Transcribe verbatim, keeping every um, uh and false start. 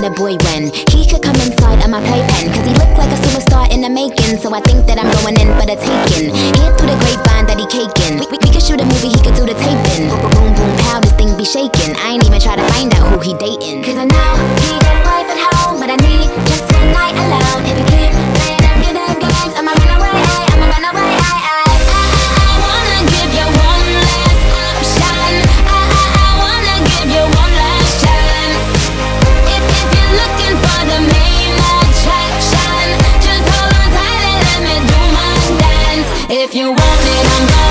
a boy when he could come inside of my playpen, cause he looked like a superstar in the making. So I think that I'm going in for the taking. Hear through the grapevine that he caking. We, we, we could shoot a movie, he could do the taping. Boom, boom, boom, pow, this thing be shaking. I ain't even try to find out who he dating, cause I know he got a wife at home, but I need just one night alone. If you keep playing them good games, I'ma run away, I'ma run away. I, I, I, I wanna give you one last option. I, I, I wanna give you one last chance. If, if you're looking for the main attraction, just hold on tight and let me do my dance. If you want it, I'm gonna